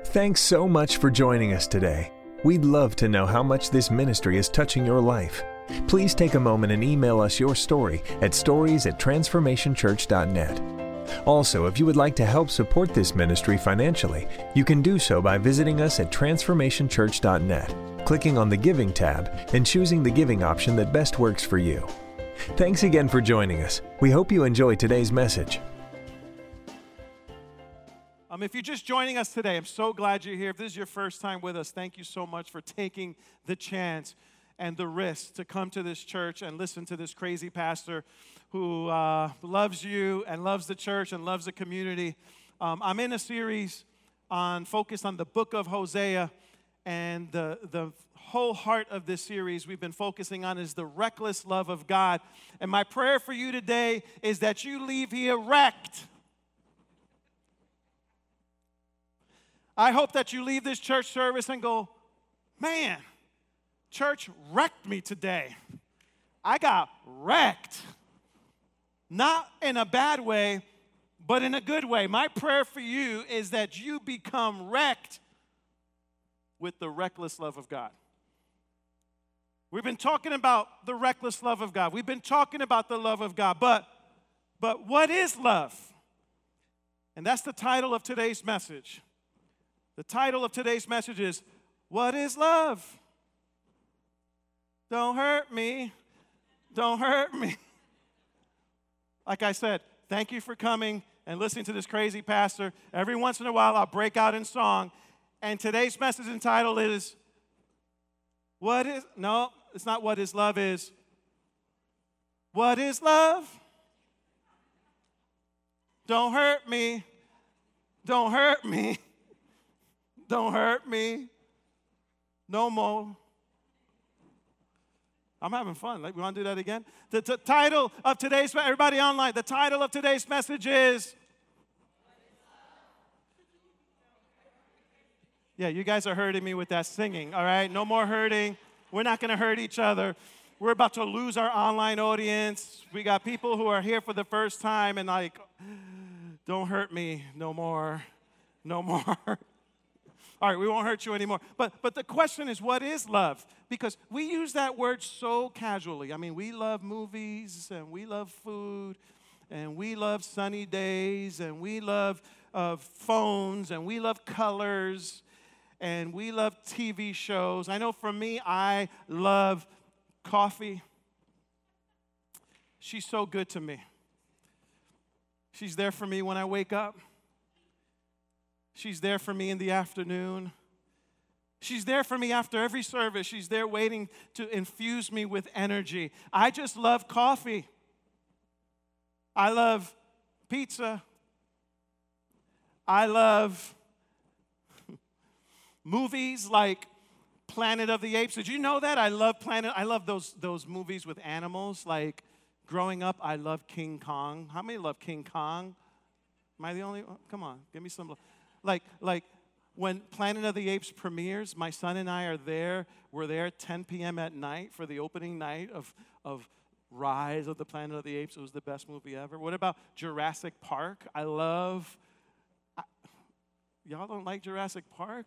Thanks so much for joining us today. We'd love to know how much this ministry is touching your life. Please take a moment and email us your story at stories@transformationchurch.net. Also, if you would like to help support this ministry financially, you can do so by visiting us at transformationchurch.net, clicking on the Giving tab, and choosing the giving option that best works for you. Thanks again for joining us. We hope you enjoy today's message. If you're just joining us today, I'm so glad you're here. If this is your first time with us, thank you so much for taking the chance and the risk to come to this church and listen to this crazy pastor who loves you and loves the church and loves the community. I'm in a series focused on the book of Hosea, and the whole heart of this series we've been focusing on is the reckless love of God. And my prayer for you today is that you leave here wrecked. I hope that you leave this church service and go, man, church wrecked me today. I got wrecked. Not in a bad way, but in a good way. My prayer for you is that you become wrecked with the reckless love of God. We've been talking about the reckless love of God. We've been talking about the love of God. But what is love? And that's the title of today's message. The title of today's message is, What is Love? Don't hurt me. Don't hurt me. Like I said, thank you for coming and listening to this crazy pastor. Every once in a while, I'll break out in song. And today's message entitled is, no, it's not what is love is. What is love? Don't hurt me. Don't hurt me. Don't hurt me no more. I'm having fun. We want to do that again? The title of today's, everybody online, the title of today's message is, yeah, you guys are hurting me with that singing, all right? No more hurting. We're not going to hurt each other. We're about to lose our online audience. We got people who are here for the first time and like, don't hurt me no more. No more. All right, we won't hurt you anymore. But the question is, what is love? Because we use that word so casually. I mean, we love movies, and we love food, and we love sunny days, and we love phones, and we love colors, and we love TV shows. I know for me, I love coffee. She's so good to me. She's there for me when I wake up. She's there for me in the afternoon. She's there for me after every service. She's there waiting to infuse me with energy. I just love coffee. I love pizza. I love movies like Planet of the Apes. Did you know that? I love those movies with animals. Like growing up, I love King Kong. How many love King Kong? Am I the only one? Come on, give me some love. Like when Planet of the Apes premieres, my son and I are there. We're there at 10 p.m. at night for the opening night of Rise of the Planet of the Apes. It was the best movie ever. What about Jurassic Park? Y'all don't like Jurassic Park?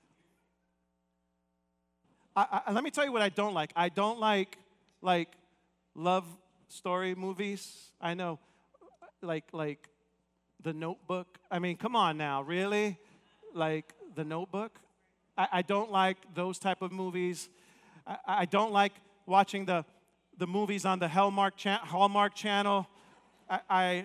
Let me tell you what I don't like. I don't like love story movies. I know, like The Notebook. I mean, come on now, really? Like The Notebook? I don't like those type of movies. I don't like watching the movies on the Hallmark channel. I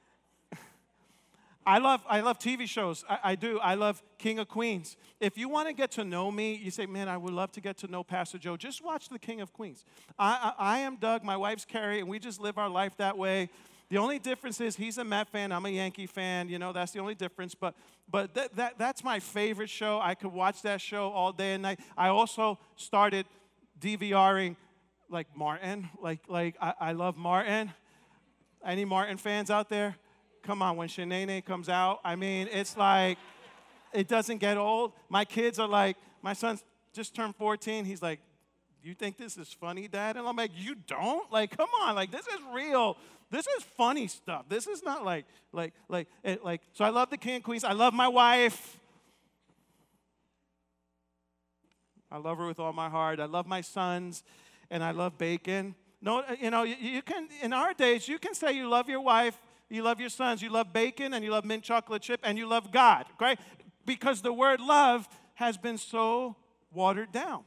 love TV shows. I do. I love King of Queens. If you want to get to know me, you say, man, I would love to get to know Pastor Joe. Just watch the King of Queens. I am Doug. My wife's Carrie, and we just live our life that way. The only difference is he's a Met fan, I'm a Yankee fan. You know, that's the only difference. But that's my favorite show. I could watch that show all day and night. I also started DVRing like Martin. I love Martin. Any Martin fans out there? Come on, when Shanae comes out, I mean, it's like, it doesn't get old. My kids are like, my son just turned 14. He's like, you think this is funny, Dad? And I'm like, you don't? Like, come on, like, this is real. This is funny stuff. This is not so I love the King and Queens. I love my wife. I love her with all my heart. I love my sons, and I love bacon. No, you can, in our days, you can say you love your wife, you love your sons, you love bacon, and you love mint chocolate chip, and you love God, right? Because the word love has been so watered down.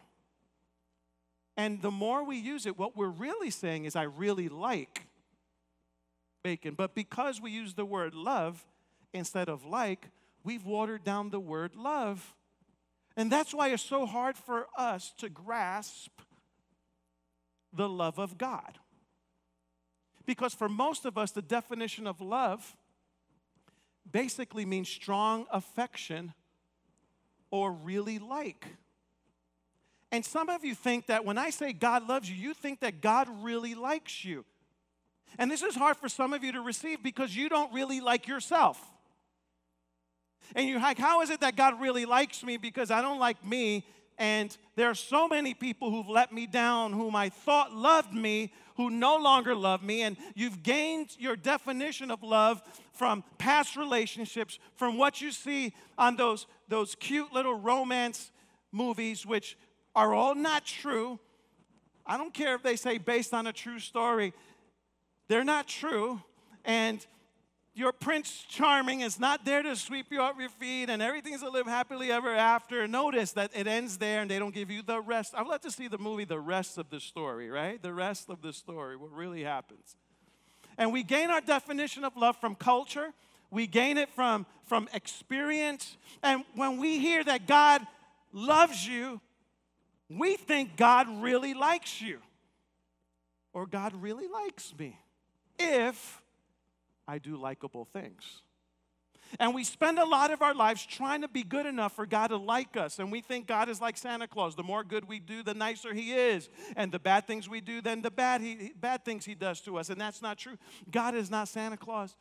And the more we use it, what we're really saying is, I really like bacon. But because we use the word love instead of like, we've watered down the word love. And that's why it's so hard for us to grasp the love of God. Because for most of us, the definition of love basically means strong affection or really like. And some of you think that when I say God loves you, you think that God really likes you. And this is hard for some of you to receive because you don't really like yourself. And you're like, how is it that God really likes me? Because I don't like me. And there are so many people who've let me down, whom I thought loved me, who no longer love me. And you've gained your definition of love from past relationships, from what you see on those cute little romance movies, which are all not true. I don't care if they say based on a true story. They're not true. And your Prince Charming is not there to sweep you off your feet and everything's to live happily ever after. Notice that it ends there and they don't give you the rest. I would like to see the movie, The Rest of the Story, right? The rest of the story, what really happens. And we gain our definition of love from culture. We gain it from experience. And when we hear that God loves you, we think God really likes you. Or God really likes me. If I do likable things. And we spend a lot of our lives trying to be good enough for God to like us. And we think God is like Santa Claus. The more good we do, the nicer He is. And the bad things we do, then the bad things He does to us. And that's not true. God is not Santa Claus.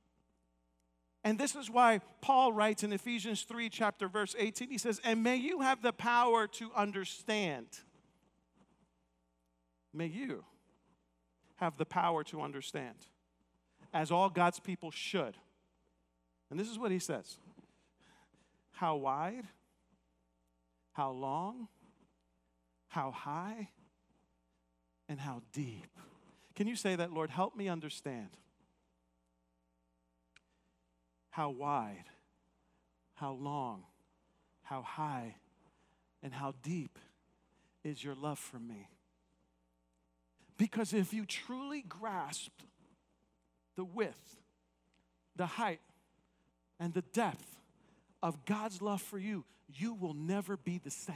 And this is why Paul writes in Ephesians 3, verse 18, he says, and may you have the power to understand. May you have the power to understand, as all God's people should. And this is what he says. How wide, how long, how high, and how deep. Can you say that, Lord? Help me understand. How wide, how long, how high, and how deep is your love for me? Because if you truly grasp the width, the height, and the depth of God's love for you, you will never be the same.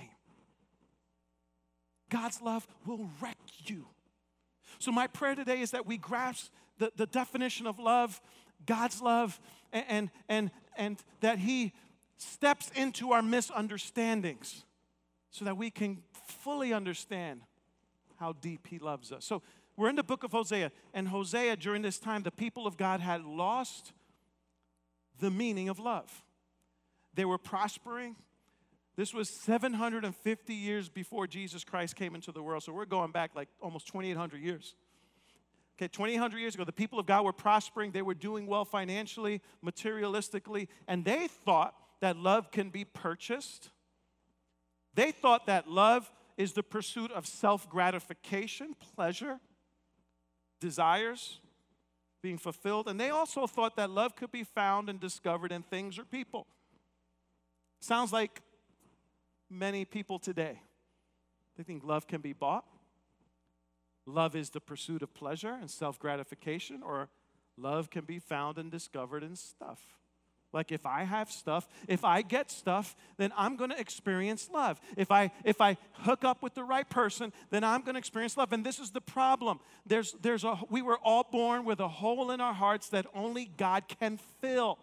God's love will wreck you. So my prayer today is that we grasp the definition of love, God's love, and that He steps into our misunderstandings so that we can fully understand how deep He loves us. So we're in the book of Hosea, and Hosea, during this time, the people of God had lost the meaning of love. They were prospering. This was 750 years before Jesus Christ came into the world, so we're going back like almost 2,800 years. Okay, 2,800 years ago, the people of God were prospering. They were doing well financially, materialistically, and they thought that love can be purchased. They thought that love is the pursuit of self-gratification, pleasure, desires being fulfilled. And they also thought that love could be found and discovered in things or people. Sounds like many people today. They think love can be bought. Love is the pursuit of pleasure and self-gratification, or love can be found and discovered in stuff. Like if I have stuff, if I get stuff, then I'm going to experience love. If I hook up with the right person, then I'm going to experience love. And this is the problem. We were all born with a hole in our hearts that only God can fill.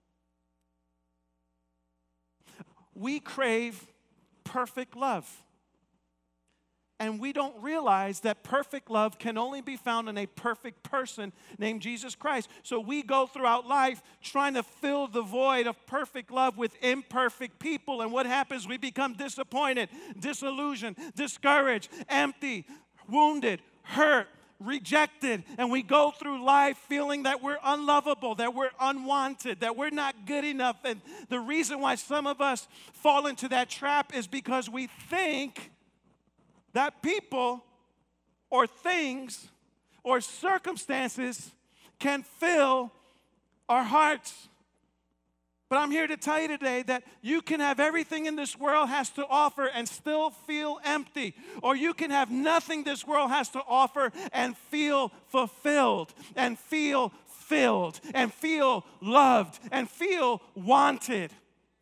We crave perfect love. And we don't realize that perfect love can only be found in a perfect person named Jesus Christ. So we go throughout life trying to fill the void of perfect love with imperfect people. And what happens? We become disappointed, disillusioned, discouraged, empty, wounded, hurt, rejected, and we go through life feeling that we're unlovable, that we're unwanted, that we're not good enough. And the reason why some of us fall into that trap is because we think that people or things or circumstances can fill our hearts. But I'm here to tell you today that you can have everything in this world has to offer and still feel empty. Or you can have nothing this world has to offer and feel fulfilled and feel filled and feel loved and feel wanted.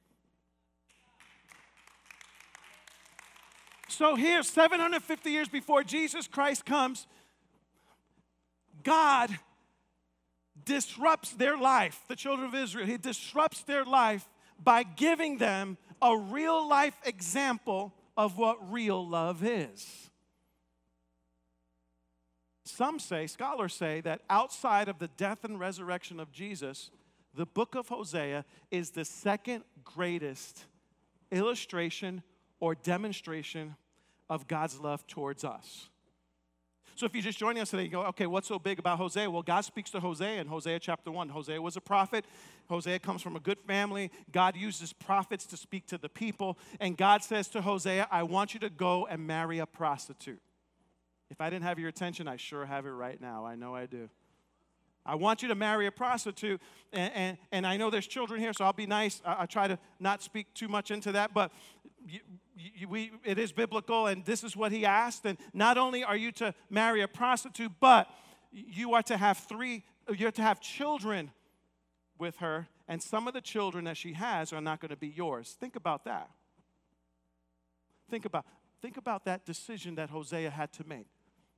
So here, 750 years before Jesus Christ comes, God disrupts their life, the children of Israel. He disrupts their life by giving them a real life example of what real love is. Some say, scholars say, that outside of the death and resurrection of Jesus, the book of Hosea is the second greatest illustration or demonstration of God's love towards us. So if you're just joining us today, you go, okay, what's so big about Hosea? Well, God speaks to Hosea in Hosea chapter 1. Hosea was a prophet. Hosea comes from a good family. God uses prophets to speak to the people. And God says to Hosea, I want you to go and marry a prostitute. If I didn't have your attention, I sure have it right now. I know I do. I want you to marry a prostitute. And I know there's children here, so I'll be nice. I try to not speak too much into that. But it is biblical, and this is what he asked. And not only are you to marry a prostitute, but you are to have children with her, and some of the children that she has are not going to be yours. Think about that. Think about that decision that Hosea had to make.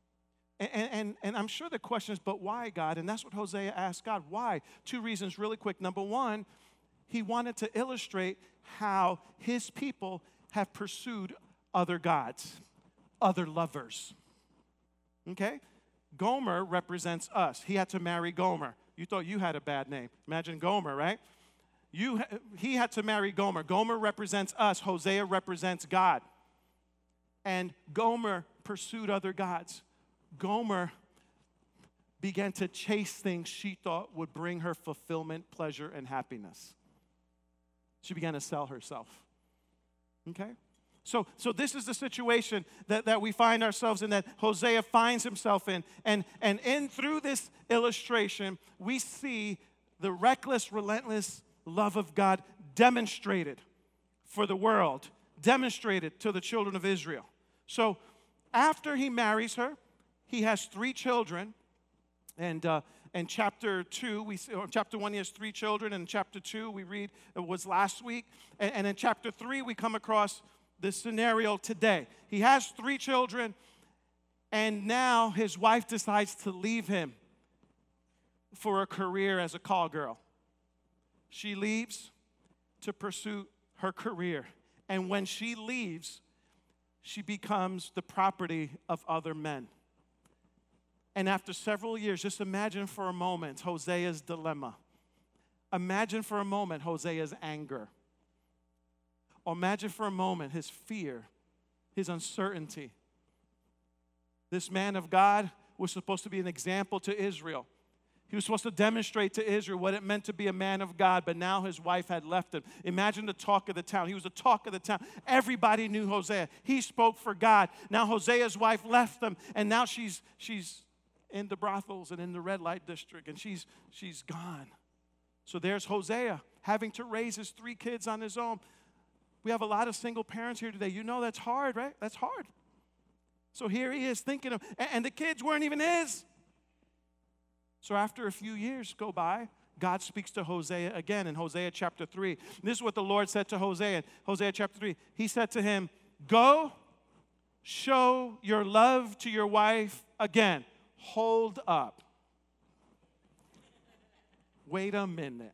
And I'm sure the question is, but why, God? And that's what Hosea asked God. Why? 2 reasons really quick. Number one, he wanted to illustrate how his people have pursued other gods, other lovers. Okay? Gomer represents us. He had to marry Gomer. You thought you had a bad name. Imagine Gomer, right? He had to marry Gomer. Gomer represents us. Hosea represents God. And Gomer pursued other gods. Gomer began to chase things she thought would bring her fulfillment, pleasure, and happiness. She began to sell herself. Okay? So this is the situation that we find ourselves in, that Hosea finds himself in. And through this illustration, we see the reckless, relentless love of God demonstrated for the world, demonstrated to the children of Israel. So after he marries her, he has 3 children. And chapter 2, chapter 1, he has 3 children. And chapter 2, we read, it was last week. And in chapter 3, we come across this scenario today. He has 3 children, and now his wife decides to leave him for a career as a call girl. She leaves to pursue her career. And when she leaves, she becomes the property of other men. And after several years, just imagine for a moment Hosea's dilemma. Imagine for a moment Hosea's anger. Or imagine for a moment his fear, his uncertainty. This man of God was supposed to be an example to Israel. He was supposed to demonstrate to Israel what it meant to be a man of God, but now his wife had left him. Imagine the talk of the town. He was the talk of the town. Everybody knew Hosea. He spoke for God. Now Hosea's wife left him, and now she's in the brothels and in the red light district, and she's gone. So there's Hosea having to raise his 3 kids on his own. We have a lot of single parents here today. You know that's hard, right? That's hard. So here he is thinking of, and the kids weren't even his. So after a few years go by, God speaks to Hosea again in Hosea chapter 3. This is what the Lord said to Hosea in Hosea chapter 3. He said to him, go show your love to your wife again. Hold up. Wait a minute.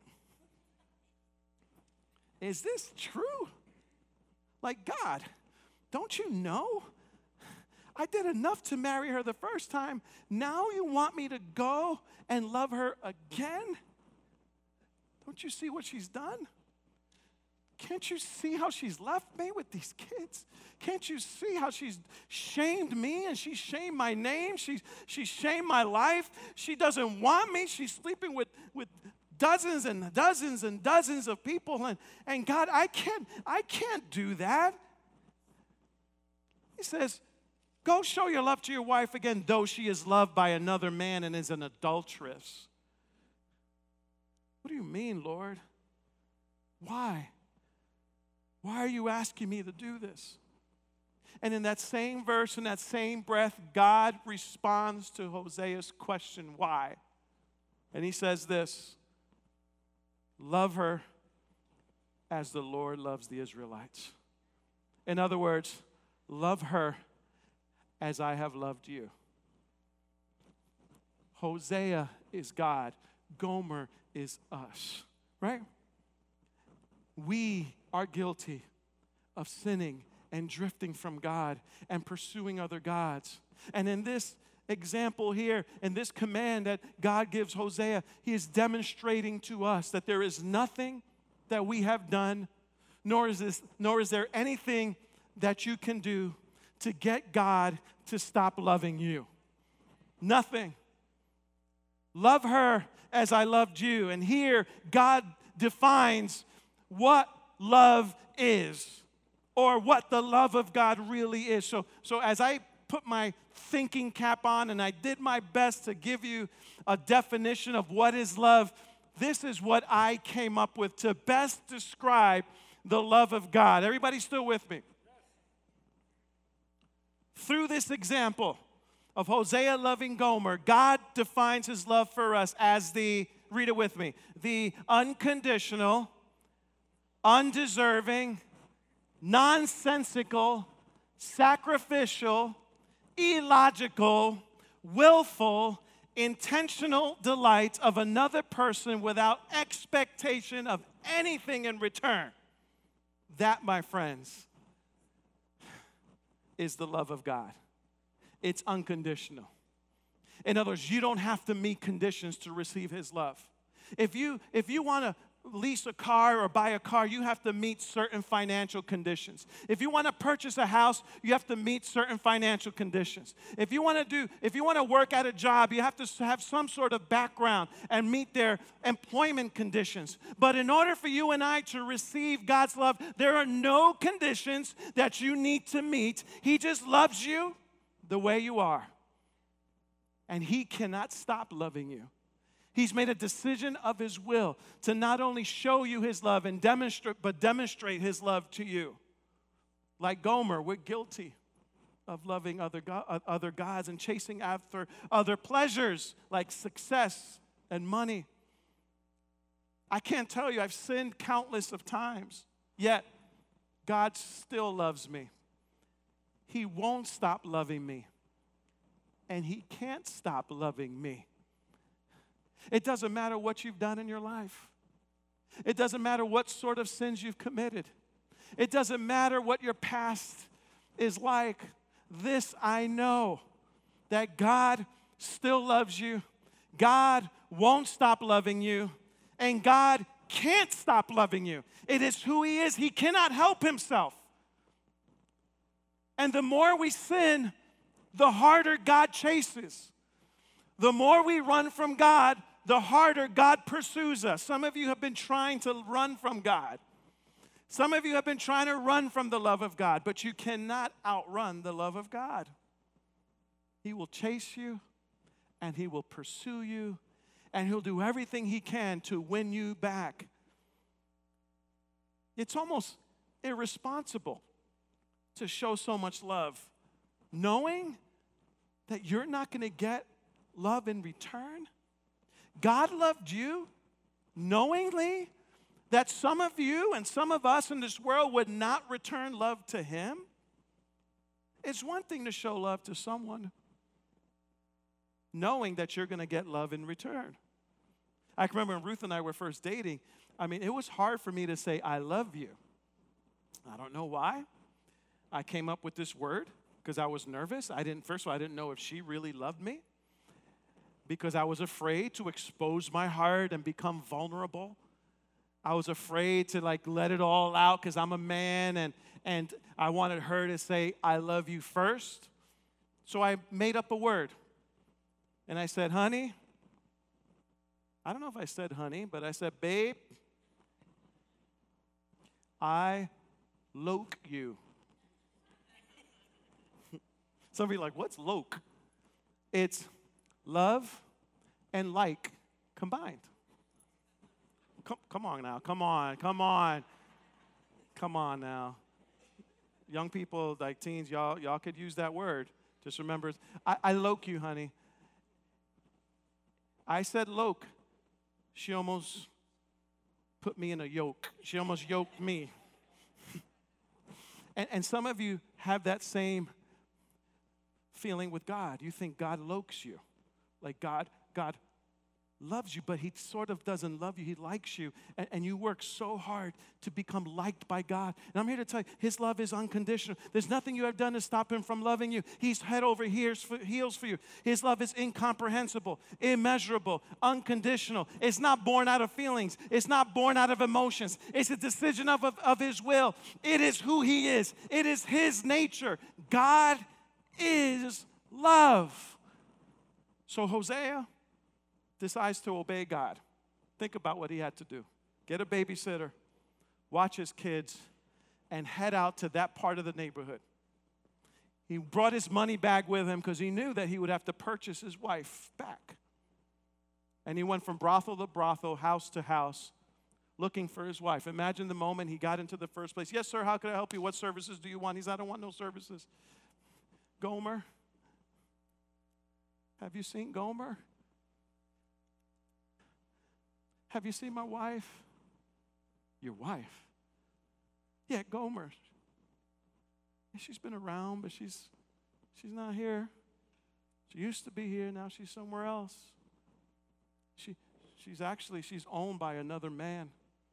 Is this true? Like, God, don't you know? I did enough to marry her the first time. Now you want me to go and love her again? Don't you see what she's done? can't you see how she's left me with these kids? Can't you see how she's shamed me and she shamed my name? She's shamed my life. She doesn't want me. She's sleeping with dozens and dozens and dozens of people. And God, I can't do that. He says, go show your love to your wife again, though she is loved by another man and is an adulteress. What do you mean, Lord? Why? Why are you asking me to do this? And in that same verse, in that same breath, God responds to Hosea's question, why? And he says this, love her as the Lord loves the Israelites. In other words, love her as I have loved you. Hosea is God. Gomer is us, right? We are guilty of sinning and drifting from God and pursuing other gods. And in this example here, in this command that God gives Hosea, he is demonstrating to us that there is nothing that we have done, nor is there anything that you can do to get God to stop loving you. Nothing. Love her as I loved you. And here, God defines what love is, or what the love of God really is. So as I put my thinking cap on and I did my best to give you a definition of what is love, this is what I came up with to best describe the love of God. Everybody still with me? Through this example of Hosea loving Gomer, God defines his love for us as read it with me, the unconditional, undeserving, nonsensical, sacrificial, illogical, willful, intentional delight of another person without expectation of anything in return. That, my friends, is the love of God. It's unconditional. In other words, you don't have to meet conditions to receive his love. If you want to lease a car or buy a car, you have to meet certain financial conditions. If you want to purchase a house, you have to meet certain financial conditions. If you want to work at a job, you have to have some sort of background and meet their employment conditions. But in order for you and I to receive God's love, there are no conditions that you need to meet. He just loves you the way you are. And he cannot stop loving you. He's made a decision of his will to not only show you his love and demonstrate his love to you. Like Gomer, we're guilty of loving other gods and chasing after other pleasures like success and money. I can't tell you, I've sinned countless of times, yet God still loves me. He won't stop loving me, and he can't stop loving me. It doesn't matter what you've done in your life. It doesn't matter what sort of sins you've committed. It doesn't matter what your past is like. This I know, that God still loves you. God won't stop loving you. And God can't stop loving you. It is who he is. He cannot help himself. And the more we sin, the harder God chases. The more we run from God, the harder God pursues us. Some of you have been trying to run from God. Some of you have been trying to run from the love of God, but you cannot outrun the love of God. He will chase you, and he will pursue you, and he'll do everything he can to win you back. It's almost irresponsible to show so much love, knowing that you're not going to get love in return. God loved you knowingly that some of you and some of us in this world would not return love to him. It's one thing to show love to someone knowing that you're going to get love in return. I can remember when Ruth and I were first dating, it was hard for me to say, I love you. I don't know why. I came up with this word because I was nervous. First of all, I didn't know if she really loved me, because I was afraid to expose my heart and become vulnerable. I was afraid to like let it all out because I'm a man, and I wanted her to say, I love you first. So I made up a word. And I said, honey, I don't know if I said honey, but I said, babe, I loke you. Some of you are like, what's loke? It's love and like combined. Come on now, come on now. Young people, like teens, y'all could use that word. Just remember, I loke you, honey. I said loke. She almost put me in a yoke. She almost yoked me. And some of you have that same feeling with God. You think God lokes you. Like God loves you, but he sort of doesn't love you. He likes you. And you work so hard to become liked by God. And I'm here to tell you, his love is unconditional. There's nothing you have done to stop him from loving you. He's head over heels for you. His love is incomprehensible, immeasurable, unconditional. It's not born out of feelings. It's not born out of emotions. It's a decision of his will. It is who he is. It is his nature. God is love. So Hosea decides to obey God. Think about what he had to do. Get a babysitter, watch his kids, and head out to that part of the neighborhood. He brought his money bag with him because he knew that he would have to purchase his wife back. And he went from brothel to brothel, house to house, looking for his wife. Imagine the moment he got into the first place. Yes, sir, how can I help you? What services do you want? He said, I don't want no services. Gomer, have you seen Gomer? Have you seen my wife? Your wife? Yeah, Gomer. She's been around, but she's not here. She used to be here, now she's somewhere else. She's owned by another man.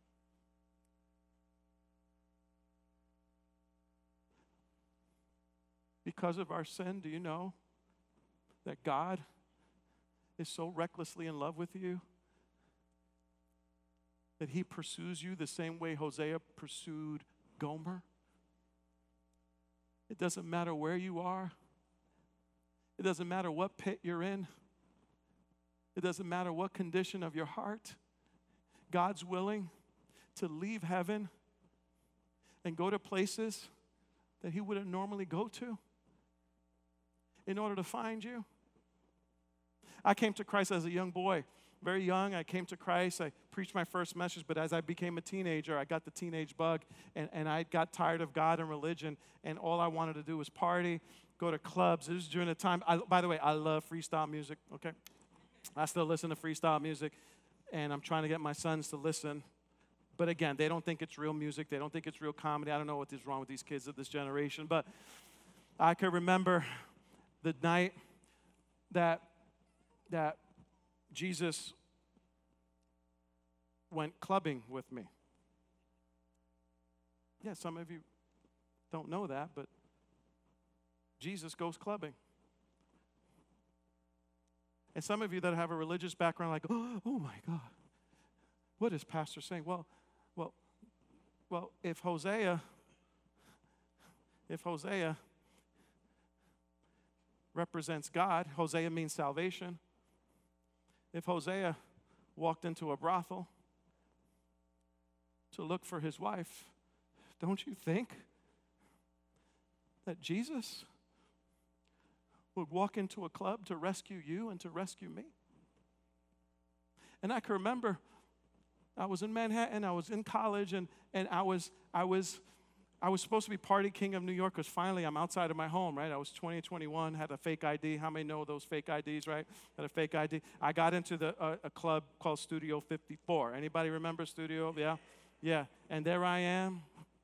Because of our sin, do you know that God is so recklessly in love with you that he pursues you the same way Hosea pursued Gomer? It doesn't matter where you are. It doesn't matter what pit you're in. It doesn't matter what condition of your heart. God's willing to leave heaven and go to places that he wouldn't normally go to in order to find you. I came to Christ as a young boy. Very young, I came to Christ. I preached my first message, but as I became a teenager, I got the teenage bug, and I got tired of God and religion, and all I wanted to do was party, go to clubs. This was during the time, by the way, I love freestyle music, okay? I still listen to freestyle music, and I'm trying to get my sons to listen. But again, they don't think it's real music. They don't think it's real comedy. I don't know what is wrong with these kids of this generation, but I could remember the night that Jesus went clubbing with me. Yeah, some of you don't know that, but Jesus goes clubbing. And some of you that have a religious background are like, oh my God, what is Pastor saying? Well, if Hosea represents God, Hosea means salvation. If Hosea walked into a brothel to look for his wife, don't you think that Jesus would walk into a club to rescue you and to rescue me? And I can remember I was in Manhattan, I was in college, and I was supposed to be party king of New York because finally I'm outside of my home, right? I was 20, 21, had a fake ID. How many know those fake IDs, right? Had a fake ID. I got into a club called Studio 54. Anybody remember Studio? Yeah? Yeah. And there I am.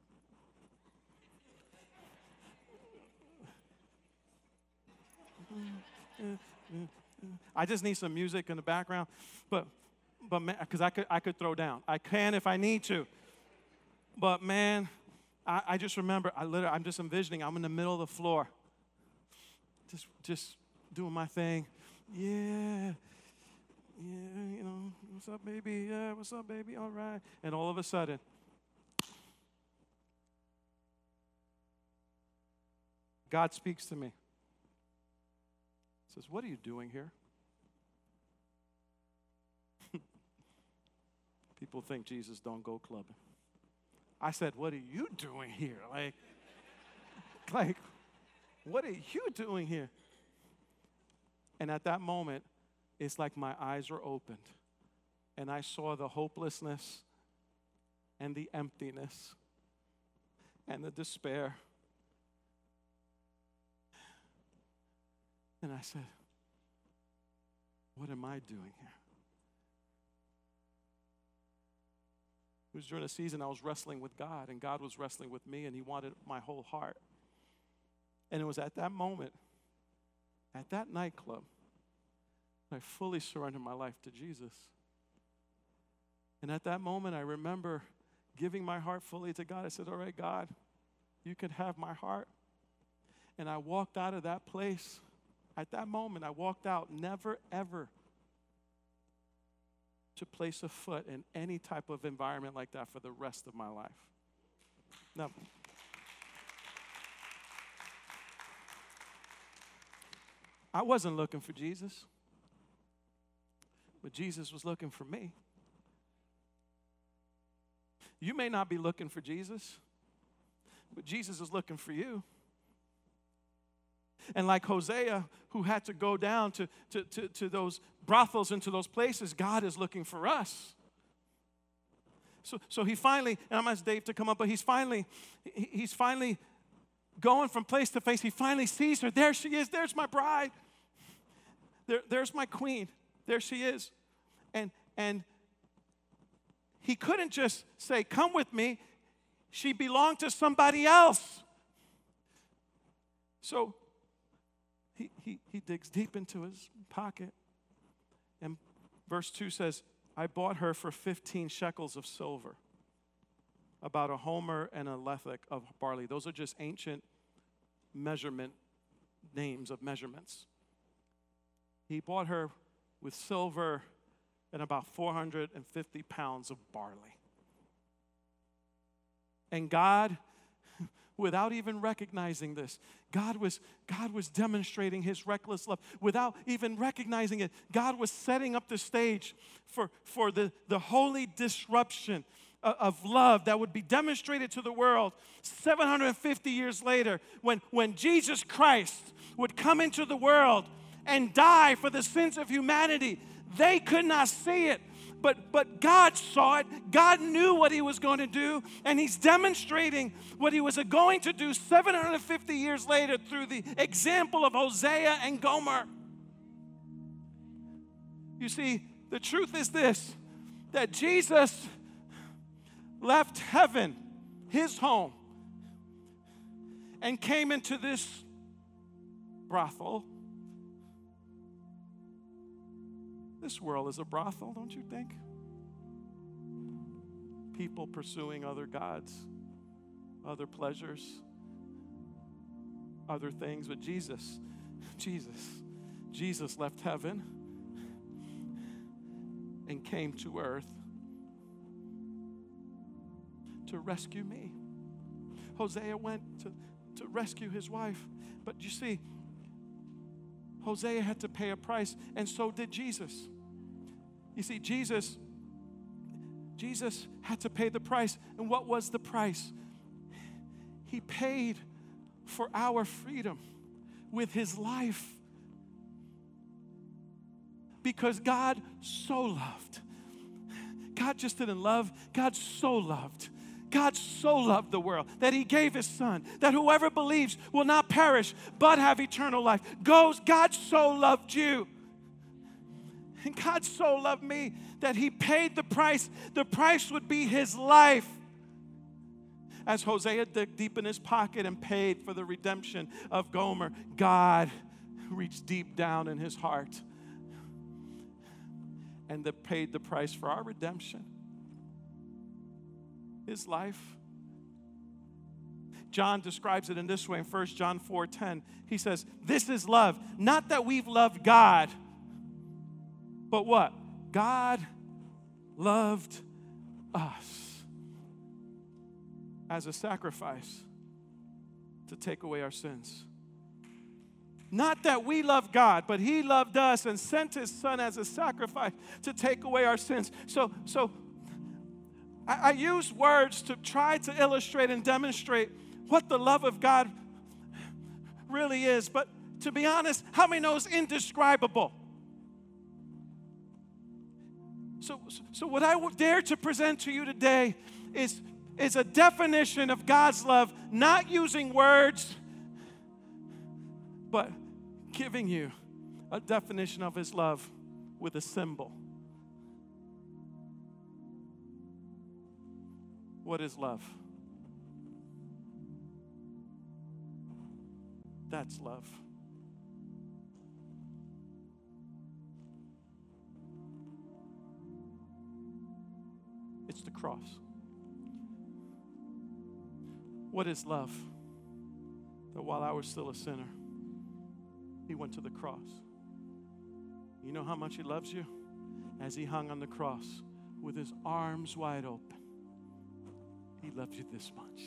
I just need some music in the background, but man, because I could throw down. I can if I need to. But man, I just remember, I'm just envisioning, I'm in the middle of the floor, just doing my thing. Yeah. yeah, you know, what's up, baby? Yeah, what's up, baby? All right. And all of a sudden, God speaks to me. He says, what are you doing here? People think Jesus don't go clubbing. I said, what are you doing here? Like, what are you doing here? And at that moment, it's like my eyes were opened. And I saw the hopelessness and the emptiness and the despair. And I said, what am I doing here? It was during a season I was wrestling with God, and God was wrestling with me, and He wanted my whole heart. And it was at that moment, at that nightclub, I fully surrendered my life to Jesus. And at that moment, I remember giving my heart fully to God. I said, all right, God, you can have my heart. And I walked out of that place. At that moment, I walked out, never, ever to place a foot in any type of environment like that for the rest of my life. Never. I wasn't looking for Jesus, but Jesus was looking for me. You may not be looking for Jesus, but Jesus is looking for you. And like Hosea, who had to go down to those brothels and to those places, God is looking for us. So he finally, and I'm going to ask Dave to come up, but he's finally going from place to place. He finally sees her. There she is. There's my bride. There's my queen. There she is. And he couldn't just say, come with me. She belonged to somebody else. So he digs deep into his pocket. And verse 2 says, I bought her for 15 shekels of silver, about a homer and a lethek of barley. Those are just ancient measurement names of measurements. He bought her with silver and about 450 pounds of barley. And God, without even recognizing this, God was demonstrating His reckless love. Without even recognizing it, God was setting up the stage for the holy disruption of love that would be demonstrated to the world 750 years later when Jesus Christ would come into the world and die for the sins of humanity. They could not see it, but God saw it. God knew what He was going to do, and He's demonstrating what He was going to do 750 years later through the example of Hosea and Gomer. You see, the truth is this, that Jesus left heaven, His home, and came into this brothel. This world is a brothel, don't you think? People pursuing other gods, other pleasures, other things. But Jesus left heaven and came to earth to rescue me. Hosea went to rescue his wife. But you see, Hosea had to pay a price, and so did Jesus. You see, Jesus had to pay the price. And what was the price? He paid for our freedom with His life. Because God so loved. God just didn't love, God so loved. God so loved the world that He gave His Son, that whoever believes will not perish but have eternal life. God so loved you. And God so loved me that He paid the price. The price would be His life. As Hosea dug deep in his pocket and paid for the redemption of Gomer, God reached deep down in His heart and paid the price for our redemption. His life. John describes it in this way in 1 John 4:10. He says, this is love. Not that we've loved God, but what? God loved us as a sacrifice to take away our sins. Not that we love God, but He loved us and sent His Son as a sacrifice to take away our sins. So I use words to try to illustrate and demonstrate what the love of God really is. But to be honest, how many know it's indescribable? So what I would dare to present to you today is a definition of God's love, not using words, but giving you a definition of His love with a symbol. What is love? That's love. It's the cross. What is love? That while I was still a sinner, He went to the cross. You know how much He loves you? As He hung on the cross with His arms wide open, He loved you this much.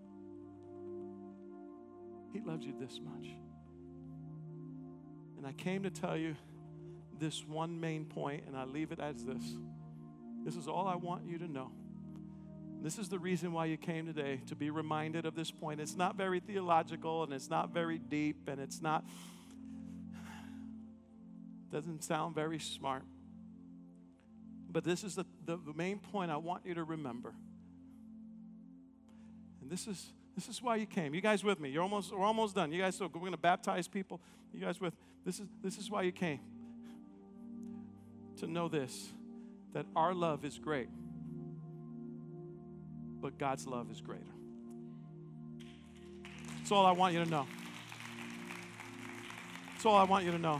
He loves you this much. And I came to tell you this one main point, and I leave it as this. This is all I want you to know. This is the reason why you came today, to be reminded of this point. It's not very theological, and it's not very deep, and doesn't sound very smart. But this is the main point I want you to remember. And this is why you came. You guys with me? We're almost done. You guys, so we're going to baptize people. You guys with? This is why you came. To know this, that our love is great, but God's love is greater. That's all I want you to know. That's all I want you to know.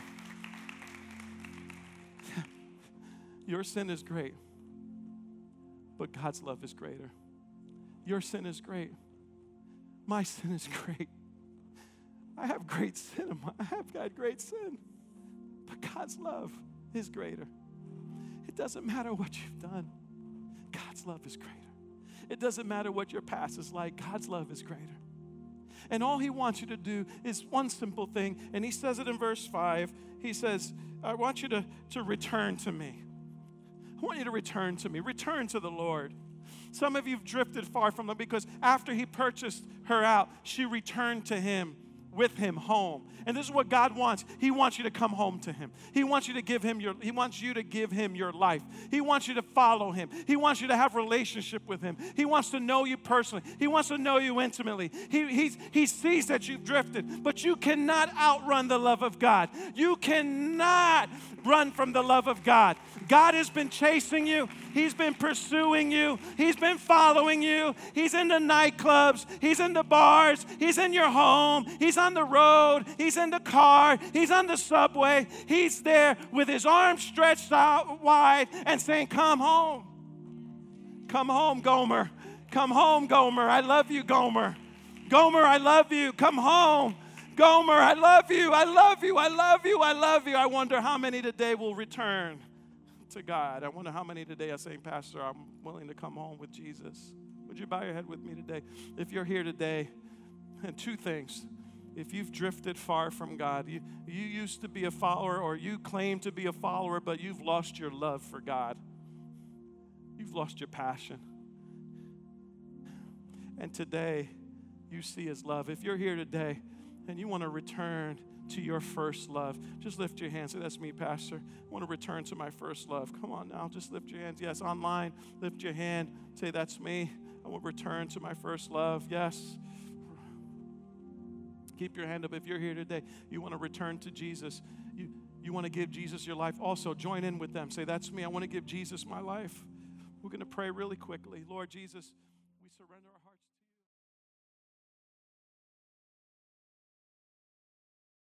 Your sin is great, but God's love is greater. Your sin is great. My sin is great. I have great sin. I have got great sin, but God's love is greater. It doesn't matter what you've done. God's love is greater. It doesn't matter what your past is like. God's love is greater. And all He wants you to do is one simple thing, and He says it in verse 5. He says, I want you to return to me. I want you to return to me. Return to the Lord. Some of you have drifted far from Him because after He purchased her out, she returned to Him, with Him home. And this is what God wants. He wants you to come home to Him. He wants you to give Him He wants you to give Him your life. He wants you to follow Him. He wants you to have relationship with Him. He wants to know you personally. He wants to know you intimately. He sees that you've drifted, but you cannot outrun the love of God. You cannot run from the love of God. God has been chasing you. He's been pursuing you. He's been following you. He's in the nightclubs. He's in the bars. He's in your home. He's on the road. He's in the car. He's on the subway. He's there with His arms stretched out wide and saying, come home. Come home, Gomer. Come home, Gomer. I love you, Gomer. Gomer, I love you. Come home. Gomer, I love you. I love you. I love you. I love you. I wonder how many today will return to God. I wonder how many today are saying, Pastor, I'm willing to come home with Jesus. Would you bow your head with me today? If you're here today, and two things. If you've drifted far from God, you used to be a follower, or you claim to be a follower, but you've lost your love for God. You've lost your passion. And today, you see His love. If you're here today and you want to return to your first love, just lift your hand. Say, that's me, Pastor. I want to return to my first love. Come on now, just lift your hands. Yes, online, lift your hand. Say, that's me. I want to return to my first love. Yes. Keep your hand up if you're here today. You want to return to Jesus. You want to give Jesus your life. Also, join in with them. Say, that's me. I want to give Jesus my life. We're going to pray really quickly. Lord Jesus, we surrender our hearts.